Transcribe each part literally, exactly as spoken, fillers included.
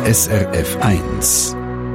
S R F eins.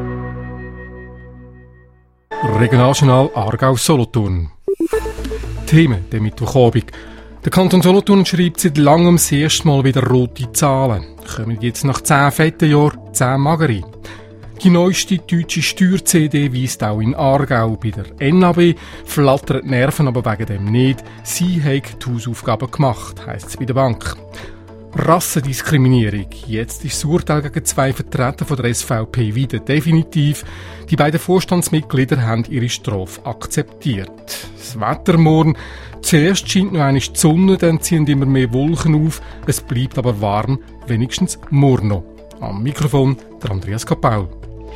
Regionaljournal Aargau-Solothurn. Themen der Mittwochabend. Der Kanton Solothurn schreibt seit langem das erste Mal wieder rote Zahlen. Kommen jetzt nach zehn fetten Jahren zehn magere. Die neueste deutsche Steuer-C D weist auch in Aargau bei der N A B, flattern die Nerven aber wegen dem nicht. Sie haben die Hausaufgaben gemacht, heisst es bei der Bank. Rassendiskriminierung. Jetzt ist das Urteil gegen zwei Vertreter von der S V P wieder definitiv. Die beiden Vorstandsmitglieder haben ihre Strafe akzeptiert. Das Wetter morgen. Zuerst scheint noch einmal die Sonne, dann ziehen immer mehr Wolken auf. Es bleibt aber warm, wenigstens morgen noch. Am Mikrofon der Andreas Kapaul.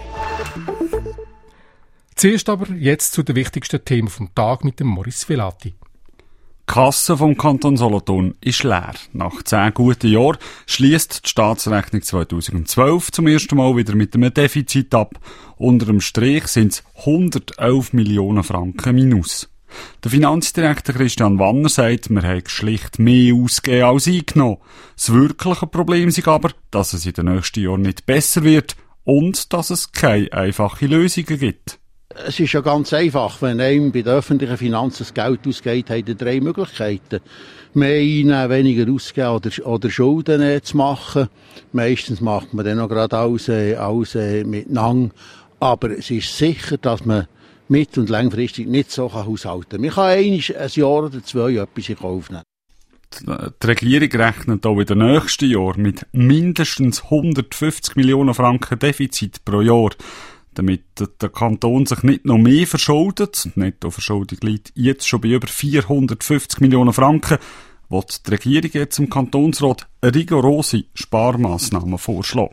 Zuerst aber jetzt zu den wichtigsten Themen vom Tag mit dem Maurice Velati. Die Kasse vom Kanton Solothurn ist leer. Nach zehn guten Jahren schliesst die Staatsrechnung zweitausendzwölf zum ersten Mal wieder mit einem Defizit ab. Unter dem Strich sind es hundertelf Millionen Franken minus. Der Finanzdirektor Christian Wanner sagt, wir haben schlicht mehr ausgegeben als eingenommen. Das wirkliche Problem ist aber, dass es in den nächsten Jahren nicht besser wird und dass es keine einfachen Lösungen gibt. Es ist ja ganz einfach, wenn einem bei den öffentlichen Finanzen das Geld ausgeht, hat er drei Möglichkeiten. Mehr einnehmen, weniger ausgeben oder, oder Schulden äh, zu machen. Meistens macht man dann noch gerade alles, äh, alles äh, miteinander. Aber es ist sicher, dass man mittel- und langfristig nicht so haushalten kann. Man kann einmal ein Jahr oder zwei etwas in Kauf nehmen. Die Regierung rechnet auch in den nächsten Jahren mit mindestens hundertfünfzig Millionen Franken Defizit pro Jahr. Damit der Kanton sich nicht noch mehr verschuldet, die Nettoverschuldung liegt jetzt schon bei über vierhundertfünfzig Millionen Franken, will die Regierung jetzt im Kantonsrat rigorose Sparmaßnahmen vorschlagen.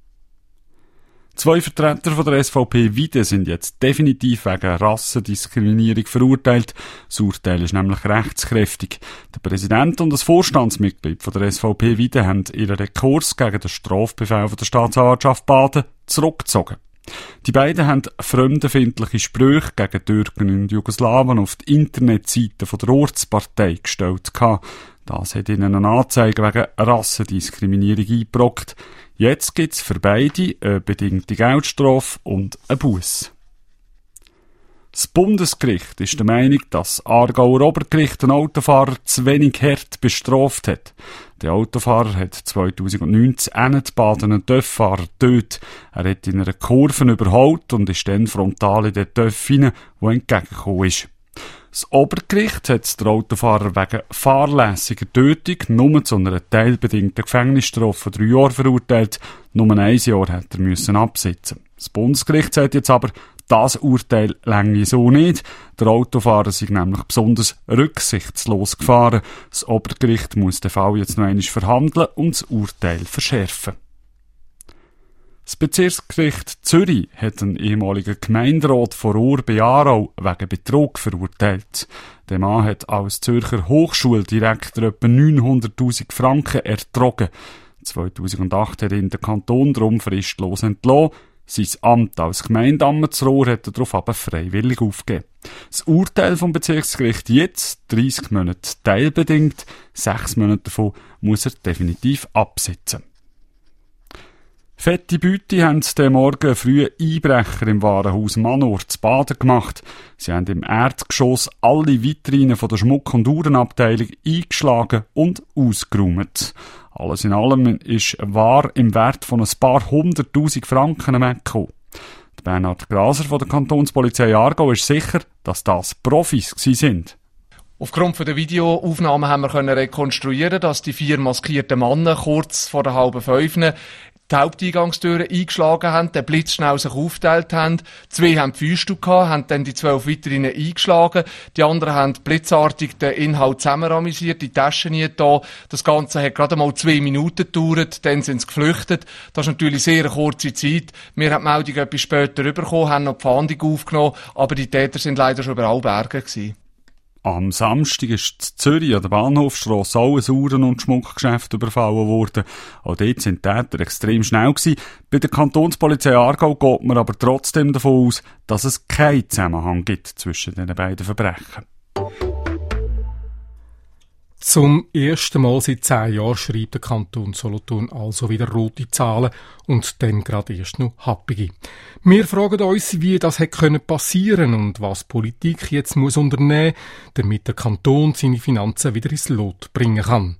Zwei Vertreter von der S V P Wiede sind jetzt definitiv wegen Rassendiskriminierung verurteilt. Das Urteil ist nämlich rechtskräftig. Der Präsident und das Vorstandsmitglied von der S V P Wiede haben ihren Rekurs gegen den Strafbefehl von der Staatsanwaltschaft Baden zurückgezogen. Die beiden haben fremdenfeindliche Sprüche gegen Türken und Jugoslawen auf die Internetseite von der Ortspartei gestellt. Das hat ihnen eine Anzeige wegen Rassendiskriminierung eingebrockt. Jetzt gibt es für beide eine bedingte Geldstrafe und einen Buss. Das Bundesgericht ist der Meinung, dass das Aargauer Obergericht den Autofahrer zu wenig hart bestraft hat. Der Autofahrer hat zweitausendneun zu Ennetbaden einen Töfffahrer getötet. Er hat in einer Kurve überholt und ist dann frontal in den Töff hinein, der entgegengekommen ist. Das Obergericht hat den Autofahrer wegen fahrlässiger Tötung nur zu einer teilbedingten Gefängnisstrafe von drei Jahren verurteilt. Nur ein Jahr hätte er müssen absitzen. Das Bundesgericht sagt jetzt aber, das Urteil länge so nicht. Der Autofahrer sei nämlich besonders rücksichtslos gefahren. Das Obergericht muss den Fall jetzt noch einmal verhandeln und das Urteil verschärfen. Das Bezirksgericht Zürich hat einen ehemaligen Gemeinderat von Ruhr bei Aarau wegen Betrug verurteilt. Der Mann hat als Zürcher Hochschuldirektor etwa neunhunderttausend Franken ertrogen. zweitausendacht hat ihn der Kanton darum fristlos entlassen. Sein Amt als Gemeindeamt zu Ruhr hat er darauf aber freiwillig aufgegeben. Das Urteil vom Bezirksgericht jetzt, dreissig Monate teilbedingt, sechs Monate davon muss er definitiv absitzen. Fette Beute haben den Morgen früh Einbrecher im Warenhaus Manor zu Baden gemacht. Sie haben im Erdgeschoss alle Vitrinen von der Schmuck- und Uhrenabteilung eingeschlagen und ausgeräumt. Alles in allem ist Ware im Wert von ein paar hunderttausend Franken weggekommen. Bernhard Graser von der Kantonspolizei Aargau ist sicher, dass das Profis sind. Aufgrund der Videoaufnahmen haben wir rekonstruieren, dass die vier maskierten Männer kurz vor der halben Fünf die Haupteingangstüren eingeschlagen haben, den Blitz schnell sich aufgeteilt haben. Zwei haben die Fäuste gehabt, haben dann die zwölf weiteren eingeschlagen. Die anderen haben blitzartig den Inhalt zusammenramisiert, die Taschen nie da. Das Ganze hat gerade mal zwei Minuten gedauert, dann sind sie geflüchtet. Das ist natürlich sehr eine kurze Zeit. Wir haben die Meldung etwas später bekommen, haben noch die Fahndung aufgenommen, aber die Täter sind leider schon über alle Berge gewesen. Am Samstag ist in Zürich an der Bahnhofstrasse auch ein Uhren- und Schmuckgeschäft überfallen worden. Auch dort sind die Täter extrem schnell gewesen. Bei der Kantonspolizei Aargau geht man aber trotzdem davon aus, dass es keinen Zusammenhang gibt zwischen den beiden Verbrechen. Zum ersten Mal seit zehn Jahren schreibt der Kanton Solothurn also wieder rote Zahlen und dann gerade erst noch happige. Wir fragen uns, wie das hätte passieren können und was Politik jetzt muss unternehmen, damit der Kanton seine Finanzen wieder ins Lot bringen kann.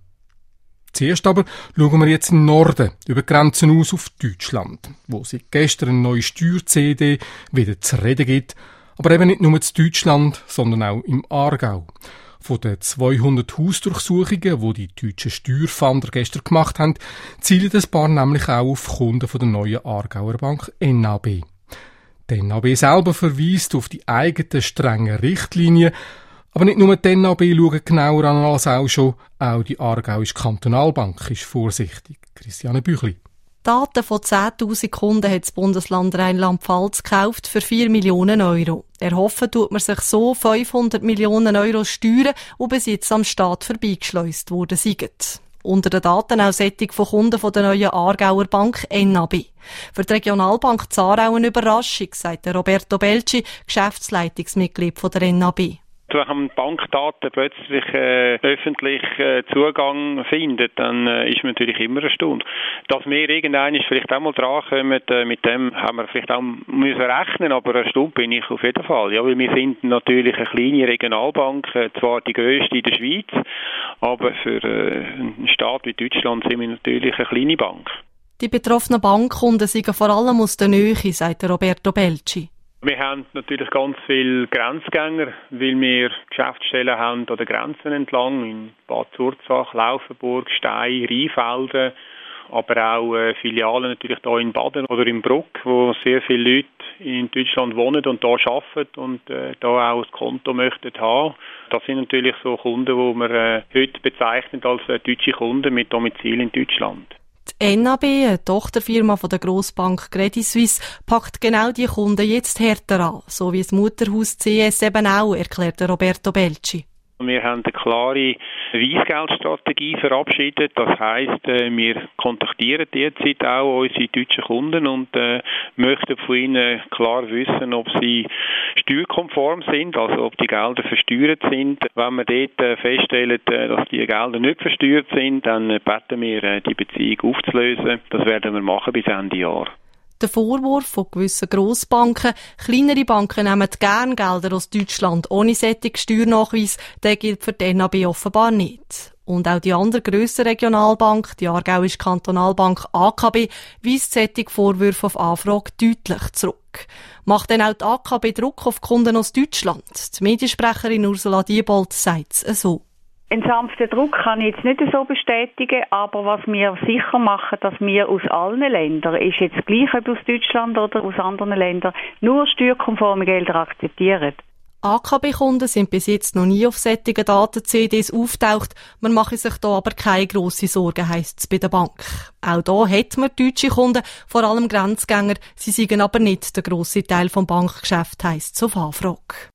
Zuerst aber schauen wir jetzt im Norden, über die Grenzen aus auf Deutschland, wo seit gestern eine neue Steuer-C D wieder zu reden gibt, aber eben nicht nur in Deutschland, sondern auch im Aargau. Von den zweihundert Hausdurchsuchungen, die die deutschen Steuerfahnder gestern gemacht haben, zielen ein paar nämlich auch auf Kunden von der neuen Aargauer Bank N A B. Die N A B selber verweist auf die eigenen strengen Richtlinien, aber nicht nur die N A B schaut genauer an als auch schon, auch die Aargauische Kantonalbank ist vorsichtig. Christiane Büchli. Daten von zehntausend Kunden hat das Bundesland Rheinland-Pfalz gekauft für vier Millionen Euro. Erhoffen tut man sich so fünfhundert Millionen Euro Steuern, die bis jetzt am Staat vorbeigeschleust worden sind. Unter den Daten auch Sättig von Kunden von der neuen Aargauer Bank N A B. Für die Regionalbank Zarau eine Überraschung, sagt Roberto Belci, Geschäftsleitungsmitglied von der N A B. Wenn man Bankdaten plötzlich äh, öffentlich äh, Zugang findet, dann äh, ist man natürlich immer erstaunt. Dass wir irgendwann vielleicht auch mal dran kommen, äh, mit dem haben wir vielleicht auch müssen rechnen, aber erstaunt bin ich auf jeden Fall. Ja, weil wir sind natürlich eine kleine Regionalbank, äh, zwar die grösste in der Schweiz, aber für äh, einen Staat wie Deutschland sind wir natürlich eine kleine Bank. Die betroffenen Bankkunden sind vor allem aus der Nähe, sagt Roberto Belci. Wir haben natürlich ganz viele Grenzgänger, weil wir Geschäftsstellen haben an den Grenzen entlang, in Bad Zurzach, Laufenburg, Stein, Rheinfelden, aber auch äh, Filialen natürlich hier in Baden oder in Bruck, wo sehr viele Leute in Deutschland wohnen und hier arbeiten und äh, da auch ein Konto möchten haben. Das sind natürlich so Kunden, die man äh, heute bezeichnet als äh, deutsche Kunden mit Domizil in Deutschland. Die N A B, eine Tochterfirma von der Grossbank Credit Suisse, packt genau die Kunden jetzt härter an, so wie das Mutterhaus C S eben auch, erklärt Roberto Belci. Wir haben eine klare Weisgeldstrategie verabschiedet. Das heisst, wir kontaktieren derzeit auch unsere deutschen Kunden und äh, möchten von ihnen klar wissen, ob sie steuerkonform sind, also ob die Gelder versteuert sind. Wenn wir dort äh, feststellen, äh, dass die Gelder nicht versteuert sind, dann äh, beten wir, äh, die Beziehung aufzulösen. Das werden wir machen bis Ende Jahr. Der Vorwurf von gewissen Grossbanken, kleinere Banken nehmen gerne Gelder aus Deutschland ohne solchen Steuernachweis, der gilt für die N A B offenbar nicht. Und auch die andere grössere Regionalbank, die Aargauische Kantonalbank A K B, weist solche Vorwürfe auf Anfrage deutlich zurück. Macht denn auch die A K B Druck auf Kunden aus Deutschland? Die Mediensprecherin Ursula Diebold sagt es so. Einen sanften Druck kann ich jetzt nicht so bestätigen, aber was wir sicher machen, dass wir aus allen Ländern, ist jetzt gleich ob aus Deutschland oder aus anderen Ländern, nur steuerkonforme Gelder akzeptieren. A K B-Kunden sind bis jetzt noch nie auf solchen Daten-C Ds auftaucht. Man mache sich da aber keine grossen Sorgen, heisst es bei der Bank. Auch da hat man deutsche Kunden, vor allem Grenzgänger. Sie seien aber nicht der grosse Teil vom Bankgeschäft, heisst es auf Anfrage.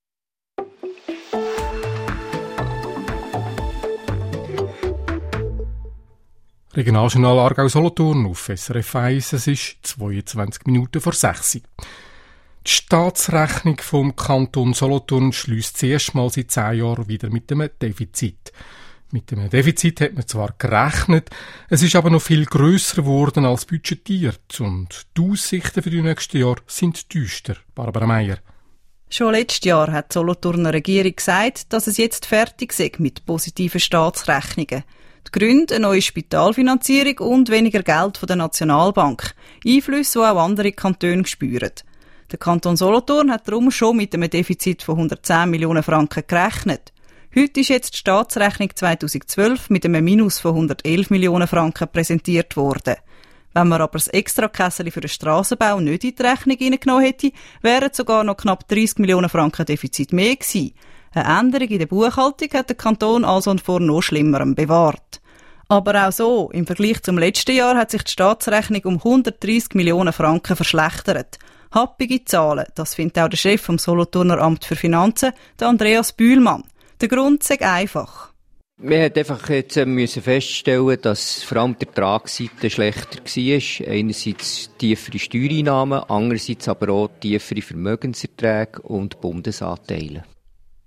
Regionaljournal Aargau-Solothurn auf S R F eins, es ist zweiundzwanzig Minuten vor sechs. Die Staatsrechnung vom Kanton Solothurn schliesst zuerst mal seit zehn Jahren wieder mit einem Defizit. Mit einem Defizit hat man zwar gerechnet, es ist aber noch viel grösser geworden als budgetiert und die Aussichten für die nächsten Jahre sind düster. Barbara Meier. Schon letztes Jahr hat die Solothurner Regierung gesagt, dass es jetzt fertig sei mit positiven Staatsrechnungen. Die Gründe, eine neue Spitalfinanzierung und weniger Geld von der Nationalbank. Einflüsse, die auch andere Kantone spüren. Der Kanton Solothurn hat darum schon mit einem Defizit von hundertzehn Millionen Franken gerechnet. Heute ist jetzt die Staatsrechnung zweitausendzwölf mit einem Minus von hundertelf Millionen Franken präsentiert worden. Wenn man aber das Extrakässeli für den Strassenbau nicht in die Rechnung hineingenommen hätte, wären sogar noch knapp dreissig Millionen Franken Defizit mehr gewesen. Eine Änderung in der Buchhaltung hat der Kanton also vor noch Schlimmerem bewahrt. Aber auch so, im Vergleich zum letzten Jahr hat sich die Staatsrechnung um hundertdreissig Millionen Franken verschlechtert. Happige Zahlen, das findet auch der Chef vom Solothurner Amt für Finanzen, der Andreas Bühlmann. Der Grund sei einfach. Wir mussten einfach jetzt müssen feststellen, dass vor allem die Ertragsseite schlechter war. Einerseits tiefere Steuereinnahmen, andererseits aber auch tiefere Vermögenserträge und Bundesanteile.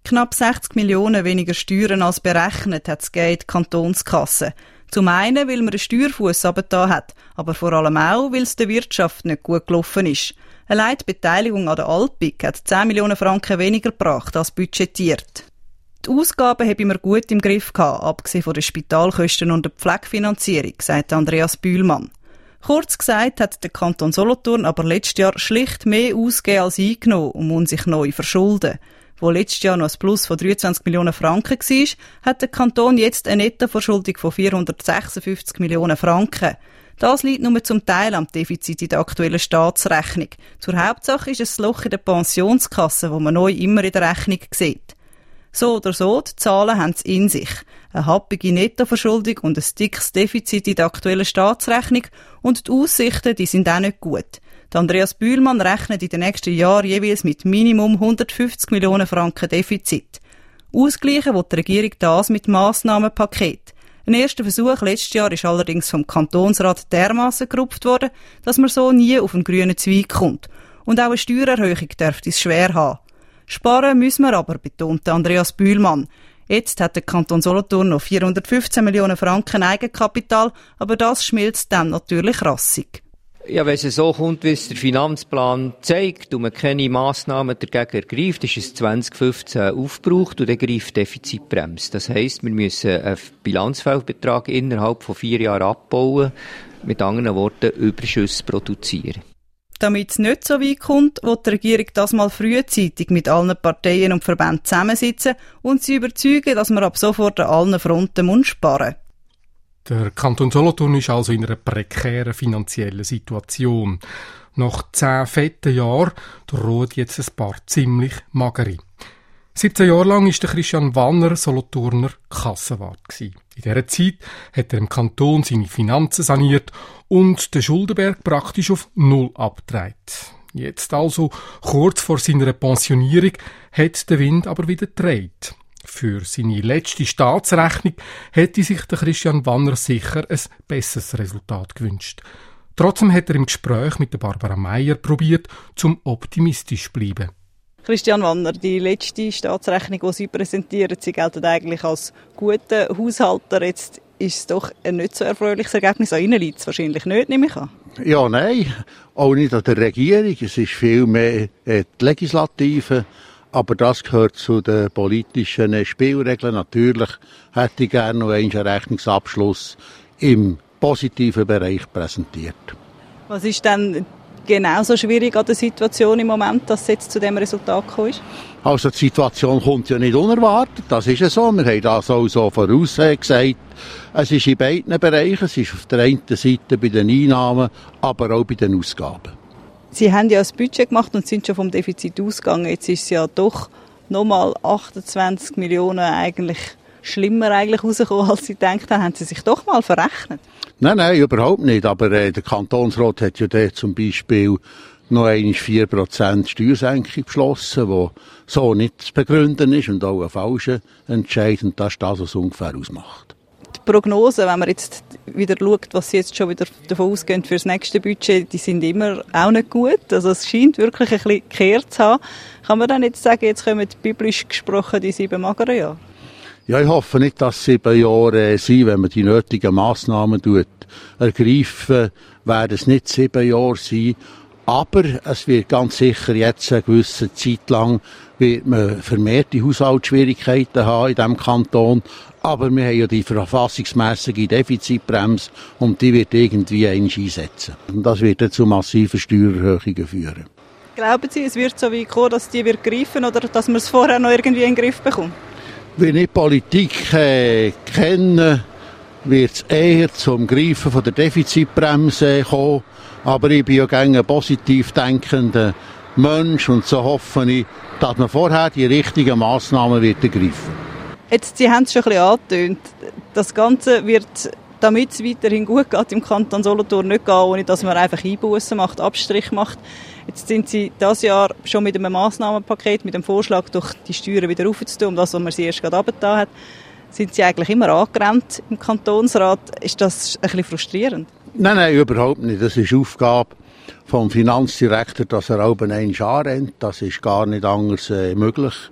Knapp sechzig Millionen weniger Steuern als berechnet hat es in die Kantonskasse. Zum einen, weil man einen Steuerfuss runtergetan hat, aber vor allem auch, weil es der Wirtschaft nicht gut gelaufen ist. Allein die Beteiligung an der Alpic hat zehn Millionen Franken weniger gebracht als budgetiert. Die Ausgaben habe wir gut im Griff gehabt, abgesehen von den Spitalkosten und der Pflegefinanzierung, sagt Andreas Bühlmann. Kurz gesagt hat der Kanton Solothurn aber letztes Jahr schlicht mehr ausgegeben als eingenommen und muss sich neu verschulden. Wo letztes Jahr noch ein Plus von dreiundzwanzig Millionen Franken war, hat der Kanton jetzt eine Nettoverschuldung von vierhundertsechsundfünfzig Millionen Franken. Das liegt nur zum Teil am Defizit in der aktuellen Staatsrechnung. Zur Hauptsache ist es das Loch in der Pensionskasse, das man neu immer in der Rechnung sieht. So oder so, die Zahlen haben es in sich. Eine happige Nettoverschuldung und ein dickes Defizit in der aktuellen Staatsrechnung und die Aussichten, die sind auch nicht gut. Der Andreas Bühlmann rechnet in den nächsten Jahren jeweils mit Minimum hundertfünfzig Millionen Franken Defizit. Ausgleichen will die Regierung das mit Massnahmenpaket. Ein erster Versuch letztes Jahr ist allerdings vom Kantonsrat dermassen gerupft worden, dass man so nie auf den grünen Zweig kommt. Und auch eine Steuererhöhung dürfte es schwer haben. Sparen müssen wir aber, betonte Andreas Bühlmann. Jetzt hat der Kanton Solothurn noch vierhundertfünfzehn Millionen Franken Eigenkapital, aber das schmilzt dann natürlich rassig. Ja, wenn es so kommt, wie es der Finanzplan zeigt und man keine Massnahmen dagegen ergreift, ist es zwanzig fünfzehn aufgebraucht und dann greift die Defizitbremse. Das heisst, wir müssen einen Bilanzfehlbetrag innerhalb von vier Jahren abbauen, mit anderen Worten Überschüsse produzieren. Damit es nicht so weit kommt, will die Regierung das mal frühzeitig mit allen Parteien und Verbänden zusammensitzen und sie überzeugen, dass man ab sofort an allen Fronten sparen muss. Der Kanton Solothurn ist also in einer prekären finanziellen Situation. Nach zehn fetten Jahren drohen jetzt ein paar ziemlich magere. siebzehn Jahre lang war der Christian Wanner Solothurner Kassenwart. In dieser Zeit hat er im Kanton seine Finanzen saniert und den Schuldenberg praktisch auf Null abgetragen. Jetzt also, kurz vor seiner Pensionierung, hat der Wind aber wieder gedreht. Für seine letzte Staatsrechnung hätte sich der Christian Wanner sicher ein besseres Resultat gewünscht. Trotzdem hat er im Gespräch mit der Barbara Meier probiert, zum optimistisch zu bleiben. Christian Wanner, die letzte Staatsrechnung, die Sie präsentieren, Sie gelten eigentlich als guter Haushalter. Jetzt ist es doch ein nicht so erfreuliches Ergebnis. An Ihnen liegt es wahrscheinlich nicht, nehme ich an. Ja, nein, auch nicht an der Regierung. Es ist viel mehr die Legislative. Aber das gehört zu den politischen Spielregeln. Natürlich hätte ich gerne noch einen Rechnungsabschluss im positiven Bereich präsentiert. Was ist denn genauso schwierig an der Situation im Moment, dass es jetzt zu diesem Resultat gekommen ist? Also die Situation kommt ja nicht unerwartet, das ist ja so. Wir haben das auch so vorausgesagt. Es ist in beiden Bereichen, es ist auf der einen Seite bei den Einnahmen, aber auch bei den Ausgaben. Sie haben ja ein Budget gemacht und sind schon vom Defizit ausgegangen. Jetzt ist es ja doch nochmal achtundzwanzig Millionen eigentlich schlimmer eigentlich rausgekommen, als Sie gedacht haben. Haben Sie sich doch mal verrechnet? Nein, nein, überhaupt nicht. Aber äh, der Kantonsrat hat ja dort zum Beispiel noch einmal vier Prozent Steuersenkung beschlossen, die so nicht zu begründen ist und auch ein falscher Entscheid. Und das ist das, was es ungefähr ausmacht. Die Prognosen, wenn man jetzt wieder schaut, was Sie jetzt schon wieder davon ausgehen für das nächste Budget, die sind immer auch nicht gut. Also es scheint wirklich ein bisschen gekehrt zu haben. Kann man dann jetzt sagen, jetzt kommen biblisch gesprochen die sieben mageren Jahre? Ja, ich hoffe nicht, dass sieben Jahre äh, sind, wenn man die nötigen Massnahmen tut, ergreifen, werden es nicht sieben Jahre sein. Aber es wird ganz sicher jetzt eine gewisse Zeit lang wird man vermehrte Haushaltsschwierigkeiten haben in diesem Kanton. Aber wir haben ja die verfassungsmässige Defizitbremse und die wird irgendwie einmal einsetzen. Und das wird dann zu massiven Steuererhöhungen führen. Glauben Sie, es wird so weit kommen, dass die wird greifen oder dass man es vorher noch irgendwie in den Griff bekommt? Wenn ich Politik äh, kenne, wird es eher zum Greifen von der Defizitbremse kommen. Aber ich bin ja gerne ein positiv denkender Mensch und so hoffe ich, dass man vorher die richtigen Massnahmen wird ergreifen. Jetzt, Sie haben es schon ein bisschen angetönt. Das Ganze wird, damit es weiterhin gut geht, im Kanton Solothurn nicht gehen, ohne dass man einfach Einbussen macht, Abstrich macht. Jetzt sind Sie dieses Jahr schon mit einem Massnahmenpaket, mit dem Vorschlag, durch die Steuern wieder raufzutun, um das, was man sie erst gerade runtergetan hat. Sind Sie eigentlich immer angerannt im Kantonsrat? Ist das ein bisschen frustrierend? Nein, nein, überhaupt nicht. Das ist Aufgabe vom Finanzdirektor, dass er auch einmal anrennt. Das ist gar nicht anders äh, möglich.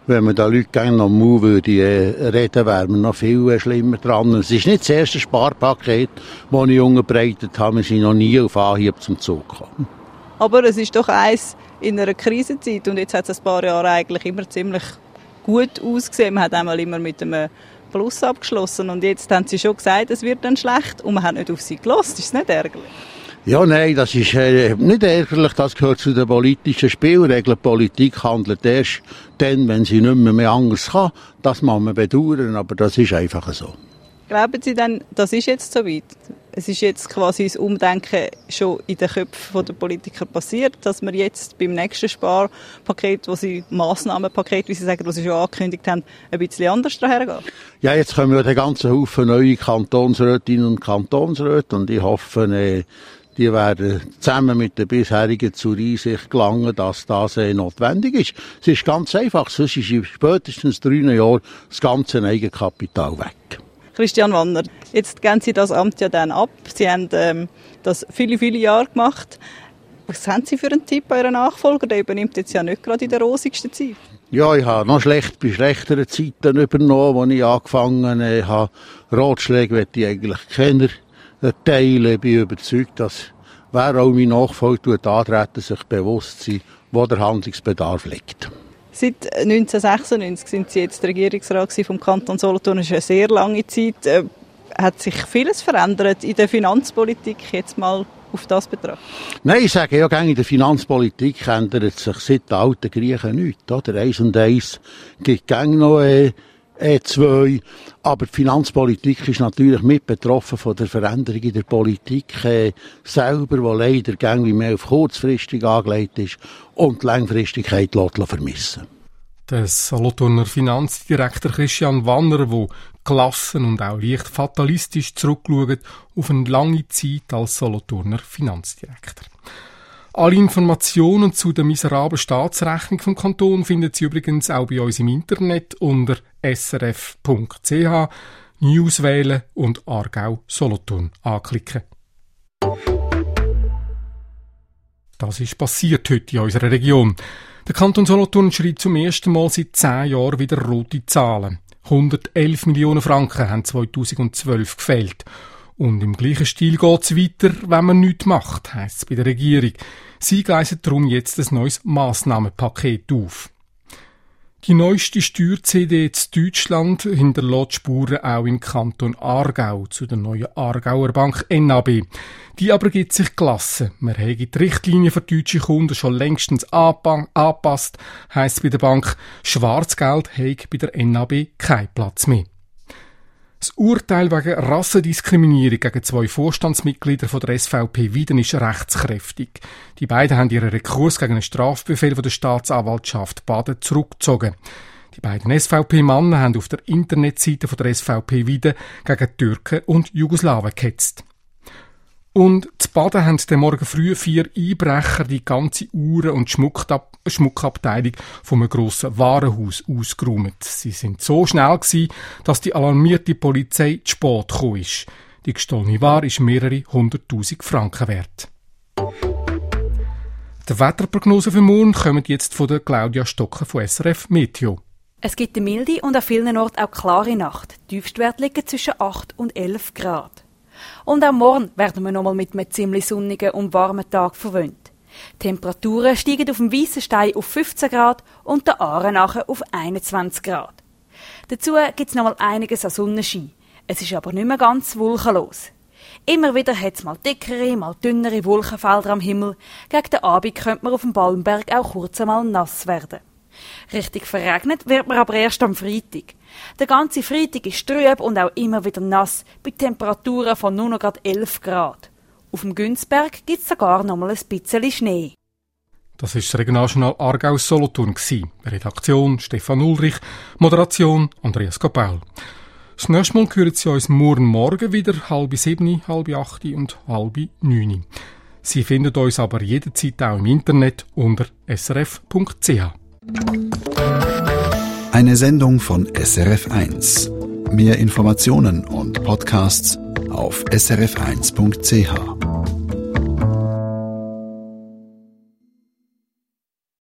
wenn man da Leute gerne noch mal würde äh, reden, wäre man noch viel äh, schlimmer dran. Es ist nicht das erste Sparpaket, das ich unterbreitet habe. Wir sind noch nie auf Anhieb zum Zug gekommen. Aber es ist doch eins in einer Krisenzeit und jetzt hat es ein paar Jahre eigentlich immer ziemlich gut ausgesehen. Man hat einmal immer mit einem Plus abgeschlossen und jetzt haben sie schon gesagt, es wird dann schlecht und man hat nicht auf sie gehört. Ist es nicht ärgerlich? Ja, nein, das ist äh, nicht ärgerlich, das gehört zu den politischen Spielregeln. Politik handelt erst dann, wenn sie nicht mehr, mehr anders kann. Das muss man bedauern, aber das ist einfach so. Glauben Sie denn, das ist jetzt so weit? Es ist jetzt quasi das Umdenken schon in den Köpfen der Politiker passiert, dass wir jetzt beim nächsten Sparpaket, wo Sie Massnahmenpaket, wie Sie sagen, was Sie schon angekündigt haben, ein bisschen anders dahergehen? Ja, jetzt kommen ja den ganzen Haufen neue Kantonsrätinnen und Kantonsräte und ich hoffe, äh, die werden zusammen mit den bisherigen zur Einsicht gelangen, dass das äh, notwendig ist. Es ist ganz einfach, sonst ist in spätestens drei Jahren das ganze Eigenkapital weg. Christian Wanner, jetzt geben Sie das Amt ja dann ab. Sie haben ähm, das viele, viele Jahre gemacht. Was haben Sie für einen Tipp an Ihren Nachfolger? Der übernimmt jetzt ja nicht gerade in der rosigsten Zeit. Ja, ich habe noch schlecht bei schlechteren Zeiten übernommen, als ich angefangen äh, habe. Ratschläge möchte ich eigentlich keiner teilen. Ich bin überzeugt, dass wer auch mein Nachfolger antreten, sich bewusst sein, wo der Handlungsbedarf liegt. Seit neunzehnhundertsechsundneunzig sind Sie jetzt Regierungsrat vom Kanton Solothurn. Das ist eine sehr lange Zeit. Äh, hat sich vieles verändert in der Finanzpolitik, jetzt mal auf das betrachtet? Nein, ich sage ja, in der Finanzpolitik ändert sich seit den alten Griechen nichts. Oder? Eins und eins gibt gäng noch äh, äh, zwei. Aber die Finanzpolitik ist natürlich mit betroffen von der Veränderung in der Politik äh, selber, die leider gängig mehr auf kurzfristig angelegt ist und die Langfristigkeit vermissen. Der Solothurner Finanzdirektor Christian Wanner, der gelassen und auch leicht fatalistisch zurückschaut auf eine lange Zeit als Solothurner Finanzdirektor. Alle Informationen zu der miserablen Staatsrechnung vom Kanton finden Sie übrigens auch bei uns im Internet unter s r f punkt c h, News wählen und Aargau Solothurn anklicken. Das ist passiert heute in unserer Region. Der Kanton Solothurn schreibt zum ersten Mal seit zehn Jahren wieder rote Zahlen. hundertelf Millionen Franken haben zweitausendzwölf gefehlt. Und im gleichen Stil geht's weiter, wenn man nichts macht, heisst es bei der Regierung. Sie gleisen darum jetzt ein neues Massnahmenpaket auf. Die neueste Steuer-C D in Deutschland hinterlässt Spuren auch im Kanton Aargau zu der neuen Aargauer Bank N A B. Die aber gibt sich gelassen. Man habe die Richtlinien für deutsche Kunden schon längstens angepasst, heisst bei der Bank. Schwarzgeld habe bei der N A B keinen Platz mehr. Das Urteil wegen Rassendiskriminierung gegen zwei Vorstandsmitglieder von der S V P Wieden ist rechtskräftig. Die beiden haben ihren Rekurs gegen einen Strafbefehl von der Staatsanwaltschaft Baden zurückgezogen. Die beiden S V P-Männer haben auf der Internetseite von der S V P Wieden gegen Türken und Jugoslawen gehetzt. Und zu Baden haben den Morgen früh vier Einbrecher die ganze Uhren- und Schmuckab- Schmuckabteilung von einem grossen Warenhaus ausgeräumt. Sie sind so schnell gewesen, dass die alarmierte Polizei zu spät gekommen ist. Die gestohlene Ware ist mehrere hunderttausend Franken wert. Die Wetterprognose für morgen kommt jetzt von der Claudia Stocker von S R F Meteo. Es gibt eine milde und an vielen Orten auch klare Nacht. Die Tiefstwerte liegen zwischen acht und elf Grad. Und auch morgen werden wir nochmal mit einem ziemlich sonnigen und warmen Tag verwöhnt. Die Temperaturen steigen auf dem Weissen Stein auf fünfzehn Grad und der Aare nachher auf einundzwanzig Grad. Dazu gibt es nochmal einiges an Sonnenschein. Es ist aber nicht mehr ganz wolkenlos. Immer wieder hat es mal dickere, mal dünnere Wolkenfelder am Himmel. Gegen den Abend könnte man auf dem Balmberg auch kurz einmal nass werden. Richtig verregnet wird man aber erst am Freitag. Der ganze Freitag ist trüb und auch immer wieder nass, bei Temperaturen von nur noch elf Grad. Auf dem Günzberg gibt es sogar noch mal ein bisschen Schnee. Das ist das Regionaljournal Aargau Solothurn gsi. Redaktion Stefan Ulrich, Moderation Andreas Kapaul. Das nächste Mal hören Sie uns morgen Morgen wieder, halb sieben, halb acht und halb neun. Sie finden uns aber jederzeit auch im Internet unter s r f punkt c h. Eine Sendung von S R F eins. Mehr Informationen und Podcasts auf s r f eins punkt c h.